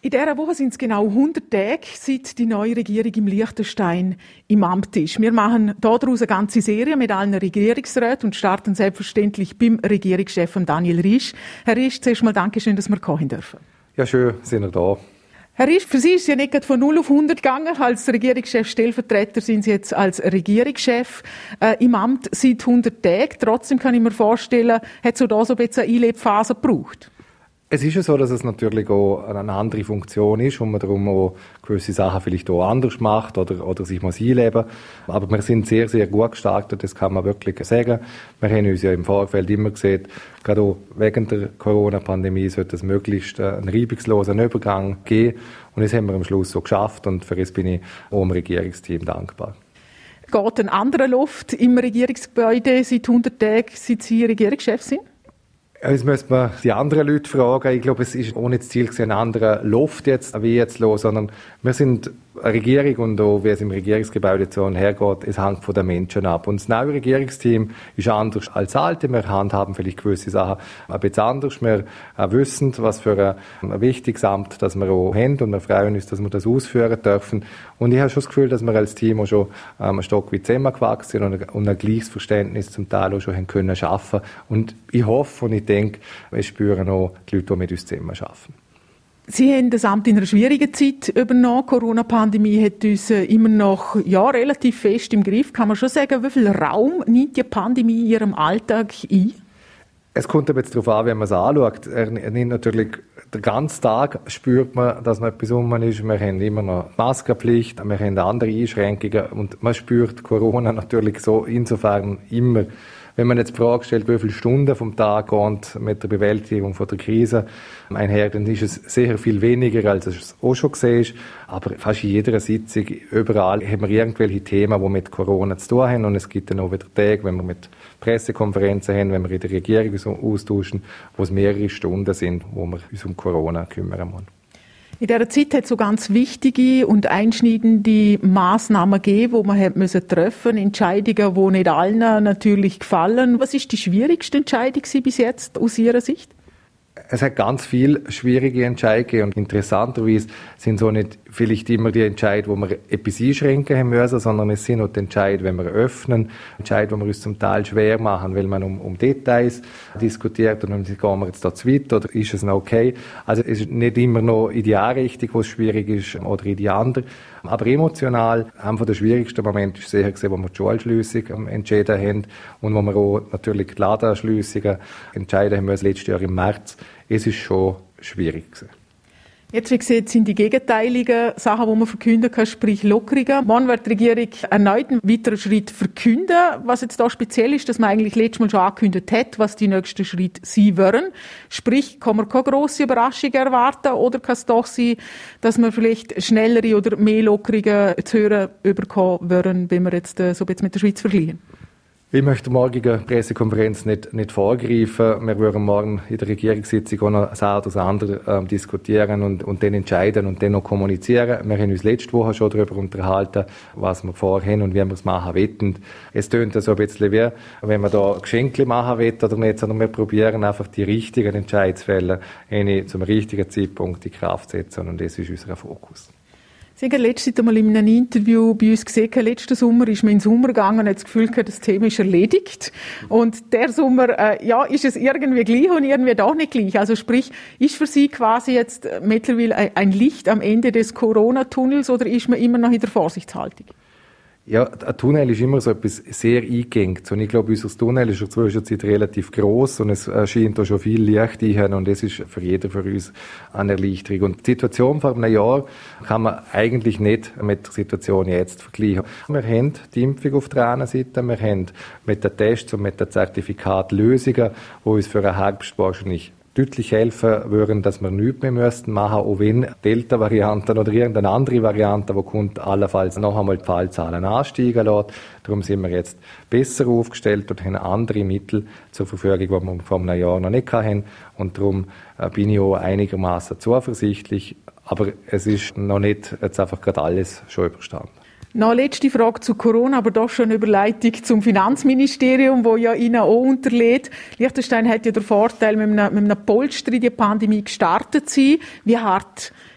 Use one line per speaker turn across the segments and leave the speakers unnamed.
In dieser Woche sind es genau 100 Tage, seit die neue Regierung im Liechtenstein im Amt ist. Wir machen daraus eine ganze Serie mit allen Regierungsräten und starten selbstverständlich beim Regierungschef Daniel Riesch. Herr Riesch, zuerst mal Dankeschön, dass wir kommen dürfen.
Ja, schön, sind wir da.
Herr Riesch, für Sie ist es ja nicht von 0 auf 100 gegangen. Als Regierungschef Stellvertreter sind Sie jetzt als Regierungschef im Amt seit 100 Tagen. Trotzdem kann ich mir vorstellen, hat es auch da so ein bisschen eine Einlebphase gebraucht?
Es ist ja so, dass es natürlich auch eine andere Funktion ist und man darum auch gewisse Sachen vielleicht auch anders macht oder sich muss einleben. Aber wir sind sehr, sehr gut gestartet, das kann man wirklich sagen. Wir haben uns ja im Vorfeld immer gesehen, gerade auch wegen der Corona-Pandemie sollte es möglichst einen reibungslosen Übergang geben. Und das haben wir am Schluss so geschafft und für das bin ich auch dem Regierungsteam dankbar.
Geht ein anderer Luft im Regierungsgebäude seit 100 Tagen, seit Sie Regierungschef sind?
Jetzt müsste man die anderen Leute fragen. Ich glaube, es ist ohne das Ziel, einen anderen Luft jetzt, wie jetzt los, sondern wir sind eine Regierung und auch, wie es im Regierungsgebäude so hergeht, es hängt von den Menschen ab. Und das neue Regierungsteam ist anders als das alte. Wir handhaben vielleicht gewisse Sachen ein bisschen anders. Wir wissen, was für ein wichtiges Amt das wir auch haben und wir freuen uns, dass wir das ausführen dürfen. Und ich habe schon das Gefühl, dass wir als Team auch schon ein Stück weit zusammengewachsen sind und ein gleiches Verständnis zum Teil auch schon haben können schaffen. Und ich hoffe und ich denke, wir spüren auch die Leute, die mit uns zusammen arbeiten.
Sie haben das Amt in einer schwierigen Zeit übernommen. Die Corona-Pandemie hat uns immer noch relativ fest im Griff. Kann man schon sagen, wie viel Raum nimmt die Pandemie in Ihrem Alltag ein?
Es kommt aber jetzt darauf an, wenn man es anschaut. Er nimmt natürlich den ganzen Tag, spürt man, dass noch etwas rum ist. Wir haben immer noch Maskenpflicht, wir haben andere Einschränkungen und man spürt Corona natürlich so insofern immer. Wenn man jetzt die Frage stellt, wie viele Stunden vom Tag geht mit der Bewältigung von der Krise einher, dann ist es sehr viel weniger, als es auch schon gesehen ist. Aber fast in jeder Sitzung, überall, haben wir irgendwelche Themen, die mit Corona zu tun haben. Und es gibt dann auch wieder Tage, wenn wir mit Pressekonferenzen haben, wenn wir in der Regierung austauschen, wo es mehrere Stunden sind, wo wir uns um Corona kümmern müssen.
In dieser Zeit hat es so ganz wichtige und einschneidende Massnahmen gegeben, die man treffen musste. Entscheidungen, die nicht allen natürlich gefallen. Was ist die schwierigste Entscheidung bis jetzt aus Ihrer Sicht?
Es hat ganz viele schwierige Entscheidungen gegeben und interessanterweise sind so nicht vielleicht immer die Entscheidungen, wo wir etwas einschränken haben müssen, sondern es sind auch die Entscheidungen, wenn wir öffnen, Entscheidungen, die wir uns zum Teil schwer machen, weil man um Details diskutiert und dann gehen wir jetzt da zu weit oder ist es noch okay? Also es ist nicht immer noch in die eine Richtung, wo es schwierig ist oder in die andere. Aber emotional, einer der schwierigsten Momente ist sicher gesehen, wo wir die Schulschliessung entschieden haben und wo wir auch natürlich die Ladenschliessungen entscheiden haben müssen, letztes Jahr im März. Es ist schon schwierig gewesen.
Jetzt, wie gesagt, sind die gegenteiligen Sachen, die man verkünden kann, sprich Lockerungen. Morgen wird die Regierung erneut einen weiteren Schritt verkünden. Was jetzt da speziell ist, dass man eigentlich letztes Mal schon angekündigt hat, was die nächsten Schritte sein werden. Sprich, kann man keine grosse Überraschung erwarten oder kann es doch sein, dass man vielleicht schnellere oder mehr Lockerungen zu hören bekommen würden, wenn wir jetzt so jetzt mit der Schweiz vergleichen?
Ich möchte der morgigen Pressekonferenz nicht vorgreifen. Wir würden morgen in der Regierungssitzung auch noch das eine oder das andere diskutieren und dann entscheiden und dann noch kommunizieren. Wir haben uns letzte Woche schon darüber unterhalten, was wir vorhaben und wie wir es machen wollen. Es tönt so ein bisschen wie, wenn wir da Geschenke machen wollen oder nicht, sondern wir probieren einfach die richtigen Entscheidungsfälle zum richtigen Zeitpunkt in Kraft zu setzen und das ist unser Fokus.
Sie haben letztes Mal in einem Interview bei uns gesehen, letzten Sommer ist man in den Sommer gegangen und hat das Gefühl gehabt, das Thema ist erledigt. Und der Sommer, ist es irgendwie gleich und irgendwie doch nicht gleich. Also sprich, ist für Sie quasi jetzt mittlerweile ein Licht am Ende des Corona-Tunnels oder ist man immer noch in der Vorsichtshaltung?
Ja, ein Tunnel ist immer so etwas sehr eingängt. Und ich glaube, unser Tunnel ist in der Zwischenzeit relativ gross und es scheint da schon viel Licht ein und das ist für jeden von uns eine Erleichterung. Und die Situation vor einem Jahr kann man eigentlich nicht mit der Situation jetzt vergleichen. Wir haben die Impfung auf der einen Seite, wir haben mit den Tests und mit den Zertifikaten Lösungen, die uns für einen Herbst wahrscheinlich deutlich helfen würden, dass wir nichts mehr müssten machen, auch wenn Delta-Varianten oder irgendeine andere Variante, die kommt, allenfalls noch einmal die Fallzahlen ansteigen lässt. Darum sind wir jetzt besser aufgestellt und haben andere Mittel zur Verfügung, die wir vor einem Jahr noch nicht hatten. Und darum bin ich auch einigermaßen zuversichtlich. Aber es ist noch nicht jetzt einfach gerade alles schon überstanden.
Noch letzte Frage zu Corona, aber doch schon eine Überleitung zum Finanzministerium, wo ja Ihnen auch unterlädt. Liechtenstein hat ja den Vorteil, mit einem Polster in die Pandemie gestartet zu sein. Wie hart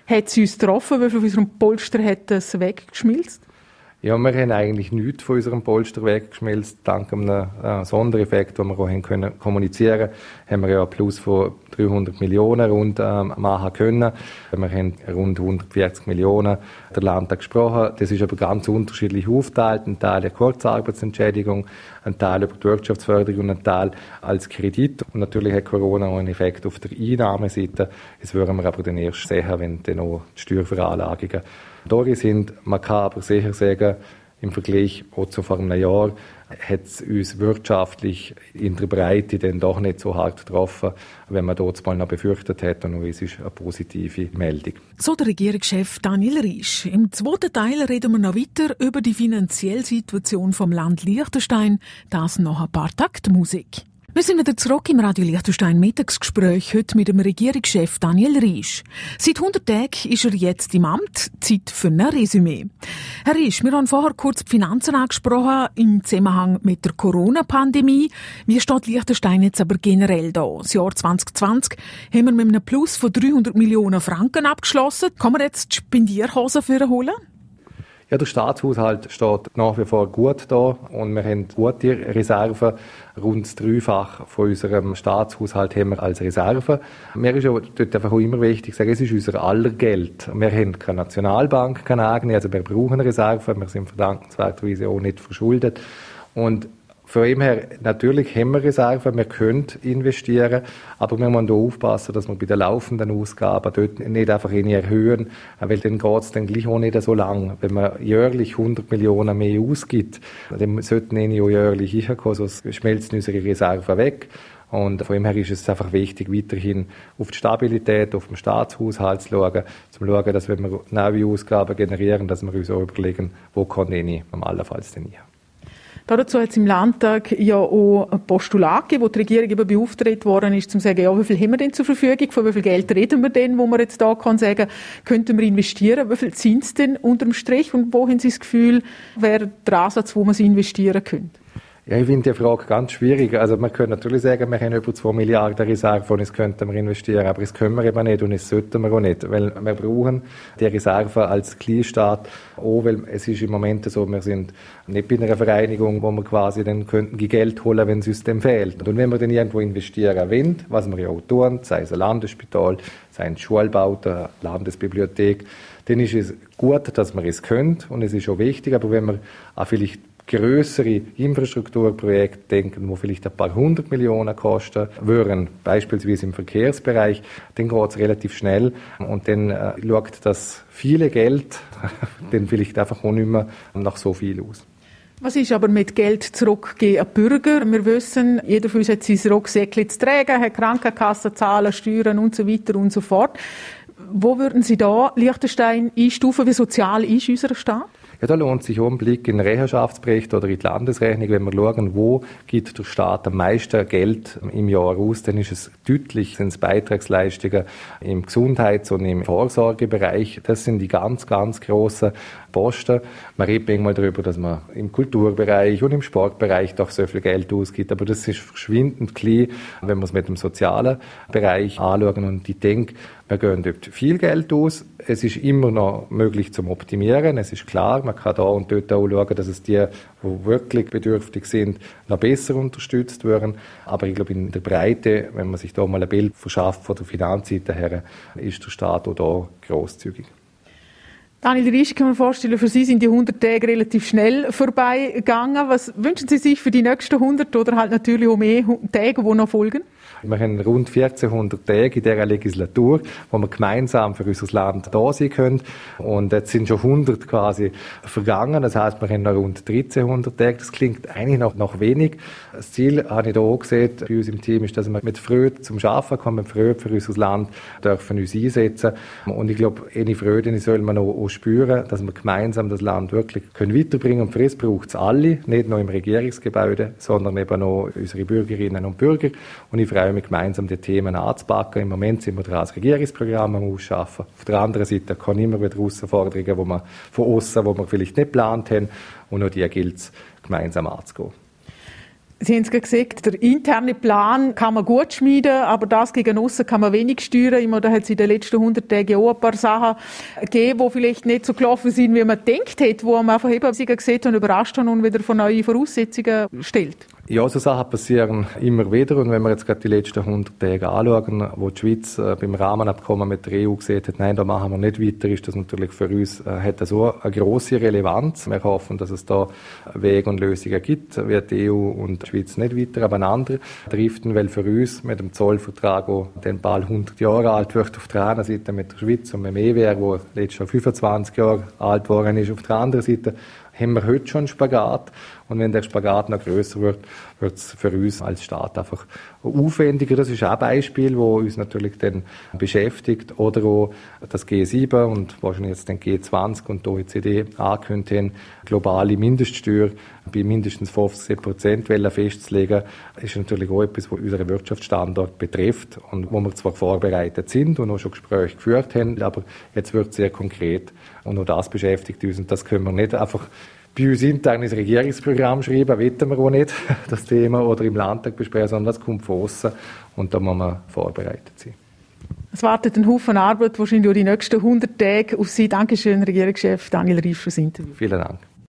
Hat es uns getroffen? Wie viel von unserem Polster hat es weggeschmilzt?
Ja, wir haben eigentlich nichts von unserem Polster weggeschmilzt. Dank einem Sondereffekt, den wir auch können kommunizieren haben wir ja einen Plus von 300 Millionen rund machen können. Wir haben rund 140 Millionen der Landtag gesprochen. Das ist aber ganz unterschiedlich aufgeteilt. Ein Teil der Kurzarbeitsentschädigung, ein Teil über die Wirtschaftsförderung und ein Teil als Kredit. Und natürlich hat Corona auch einen Effekt auf der Einnahmeseite. Das würden wir aber dann erst sehen, wenn dann auch die Steuerveranlagungen da sind. Man kann aber sicher sagen, im Vergleich auch zu vor einem Jahr hat es uns wirtschaftlich in der Breite dann doch nicht so hart getroffen, wenn man dort mal noch befürchtet hätte. Und es ist eine positive Meldung.
So der Regierungschef Daniel Riesch. Im zweiten Teil reden wir noch weiter über die finanzielle Situation vom Land Liechtenstein. Das noch ein paar Takte Musik. Wir sind wieder zurück im Radio Liechtenstein Mittagsgespräch, heute mit dem Regierungschef Daniel Riesch. Seit 100 Tagen ist er jetzt im Amt. Zeit für ein Resümee. Herr Riesch, wir haben vorher kurz die Finanzen angesprochen im Zusammenhang mit der Corona-Pandemie. Wie steht Liechtenstein jetzt aber generell da? Das Jahr 2020 haben wir mit einem Plus von 300 Millionen Franken abgeschlossen. Kann man jetzt die Spendierhosen für holen?
Ja, der Staatshaushalt steht nach wie vor gut da und wir haben gute Reserven. Rund das Dreifache von unserem Staatshaushalt haben wir als Reserve. Mir ist ja dort einfach auch immer wichtig zu sagen, es ist unser aller Geld. Wir haben keine Nationalbank, keine eigene, also wir brauchen Reserven, wir sind verdankenswerterweise auch nicht verschuldet. Und von dem her, natürlich haben wir Reserven, wir können investieren, aber wir müssen da aufpassen, dass wir bei den laufenden Ausgaben dort nicht einfach erhöhen, weil dann geht es dann gleich auch nicht so lang. Wenn man jährlich 100 Millionen mehr ausgibt, dann sollten auch jährlich hinkommen, sonst schmelzen unsere Reserven weg. Und von dem her ist es einfach wichtig, weiterhin auf die Stabilität, auf den Staatshaushalt zu schauen, dass wenn wir neue Ausgaben generieren, dass wir uns auch überlegen, wo kann ich am allenfalls denn hin.
Dazu hat es im Landtag ja auch ein Postulat gegeben, wo die Regierung eben beauftragt worden ist, um zu sagen, ja, wie viel haben wir denn zur Verfügung, von wie viel Geld reden wir denn, wo man jetzt da kann sagen, könnten wir investieren, wie viel sind es denn unterm Strich und wo haben Sie das Gefühl, wäre der Ansatz, wo man sie investieren könnte?
Ja, ich finde die Frage ganz schwierig. Also man könnte natürlich sagen, wir haben über 2 Milliarden Reserven und das könnten wir investieren, aber das können wir eben nicht und das sollten wir auch nicht, weil wir brauchen die Reserven als Kleinstaat auch, weil es ist im Moment so, wir sind nicht bei einer Vereinigung, wo wir quasi dann könnten Geld holen, wenn es uns dem fehlt. Und wenn wir dann irgendwo investieren wollen, was wir ja auch tun, sei es ein Landesspital, sei es Schulbauten, eine Landesbibliothek, dann ist es gut, dass wir es können und es ist auch wichtig, aber wenn wir auch vielleicht grössere Infrastrukturprojekte denken, wo vielleicht ein paar 100 Millionen kosten würden, beispielsweise im Verkehrsbereich, dann geht es relativ schnell und dann schaut das viele Geld dann vielleicht einfach auch nicht mehr nach so viel aus.
Was ist aber mit Geld zurückgeben an Bürger? Wir wissen, jeder von uns hat sein Rucksäckchen zu tragen, hat Krankenkassenzahlen, Steuern und so weiter und so fort. Wo würden Sie da Liechtenstein einstufen? Wie sozial ist unser Staat?
Ja, da lohnt sich auch ein Blick in den Rechenschaftsbericht oder in die Landesrechnung, wenn wir schauen, wo gibt der Staat am meisten Geld im Jahr aus, dann ist es deutlich, sind es Beitragsleistungen im Gesundheits- und im Vorsorgebereich. Das sind die ganz, ganz grossen Posten. Man redet manchmal darüber, dass man im Kulturbereich und im Sportbereich doch so viel Geld ausgibt, aber das ist verschwindend klein, wenn wir es mit dem sozialen Bereich anschauen. Und ich denke, wir geben dort viel Geld aus. Es ist immer noch möglich zum Optimieren. Es ist klar, man kann da und dort auch schauen, dass es die, die wirklich bedürftig sind, noch besser unterstützt werden. Aber ich glaube, in der Breite, wenn man sich da mal ein Bild verschafft von der Finanzseite her, ist der Staat auch da grosszügig.
Daniel Riesch, kann man vorstellen, für Sie sind die 100 Tage relativ schnell vorbeigegangen. Was wünschen Sie sich für die nächsten 100 oder halt natürlich auch mehr Tage, die noch folgen?
Wir haben rund 1400 Tage in dieser Legislatur, wo wir gemeinsam für unser Land da sein können. Und jetzt sind schon 100 quasi vergangen. Das heisst, wir haben noch rund 1300 Tage. Das klingt eigentlich noch wenig. Das Ziel, habe ich da auch gesehen, bei uns im Team, ist, dass wir mit Freude zum Arbeiten kommen, mit Freude für unser Land dürfen uns einsetzen. Und ich glaube, eine Freude soll man auch spüren, dass wir gemeinsam das Land wirklich weiterbringen können. Und für das braucht es alle, nicht nur im Regierungsgebäude, sondern eben auch unsere Bürgerinnen und Bürger. Und ich freue mich, gemeinsam die Themen anzupacken. Im Moment sind wir dran, das Regierungsprogramm am Ausschaffen. Auf der anderen Seite kommen immer wieder Herausforderungen, die wir von außen, die wir vielleicht nicht geplant haben. Und auch die gilt es, gemeinsam anzugehen.
Sie haben es gesagt, der interne Plan kann man gut schmieden, aber das gegen aussen kann man wenig steuern. Da hat es in den letzten 100 Tagen auch ein paar Sachen gegeben, die vielleicht nicht so gelaufen sind, wie man gedacht hat, wo man einfach eben gesehen und überrascht hat und wieder von neuen Voraussetzungen stellt.
Ja, so Sachen passieren immer wieder. Und wenn wir jetzt gerade die letzten 100 Tage anschauen, wo die Schweiz beim Rahmenabkommen mit der EU gesagt hat, nein, da machen wir nicht weiter, ist das natürlich für uns, hat das auch eine grosse Relevanz. Wir hoffen, dass es da Wege und Lösungen gibt, wird die EU und die Schweiz nicht weiter abeinander driften, weil für uns mit dem Zollvertrag, der dann bald 100 Jahre alt wird, auf der einen Seite mit der Schweiz und mit dem EWR, der letztes Jahr 25 Jahre alt geworden ist, auf der anderen Seite, haben wir heute schon einen Spagat. Und wenn der Spagat noch grösser wird, wird es für uns als Staat einfach aufwendiger. Das ist auch ein Beispiel, das uns natürlich dann beschäftigt. Oder auch das G7 und wahrscheinlich jetzt den G20 und die OECD angekündigt haben, globale Mindeststeuer bei mindestens 15% festzulegen, ist natürlich auch etwas, was unseren Wirtschaftsstandort betrifft und wo wir zwar vorbereitet sind und auch schon Gespräche geführt haben, aber jetzt wird es sehr konkret und auch das beschäftigt uns und das können wir nicht einfach bei uns intern ins Regierungsprogramm schreiben, wollen wir auch nicht, das Thema, oder im Landtag besprechen, sondern das kommt von außen und da muss man vorbereitet sein.
Es wartet ein Haufen Arbeit, wahrscheinlich auch die nächsten 100 Tage auf Sie. Dankeschön, Regierungschef Daniel Riesch, fürs Interview.
Vielen Dank.